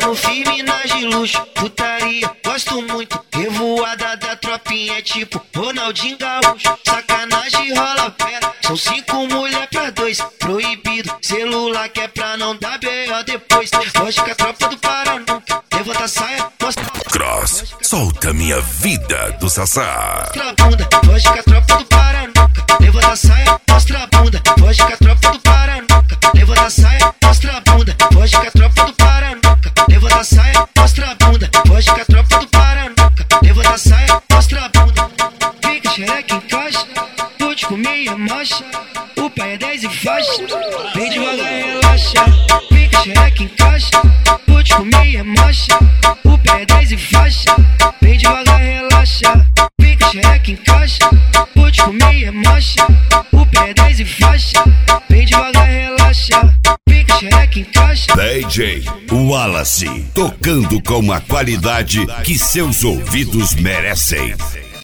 no firme nas de luxo, putaria, gosto muito. Revoada da tropinha é tipo Ronaldinho Gaúcho. Sacanagem rola fera, são 5 mulher pra 2. Proibido, celular que é pra não dar B.O. depois. Lógica, tropa do Paraná, levanta a saia, mostra Cross, solta minha vida do Sassá. a bunda. Lógica, tropa do Paraná, levanta a saia, mostra a bunda. Lógica, tropa do Paraná, levanta a saia, mostra a bunda. Lógica, tropa do Paraná, levanta a saia, mostra a bunda. Lógica, tropa do Paraná, levanta a saia, mostra a bunda. Fica xereca em caixa, vou te comer é marcha. O pai é 10 e faixa, vem devagar e relaxa. Fica xereca em caixa, vou te comer é marcha. O pai é 10 e faixa, vem devagar e relaxa. Fica xereca em caixa, vou te comer é marcha. O pai é 10 e faixa, vem devagar e relaxa. Fica xereca em caixa. DJ Wallace, tocando com a qualidade que seus ouvidos merecem.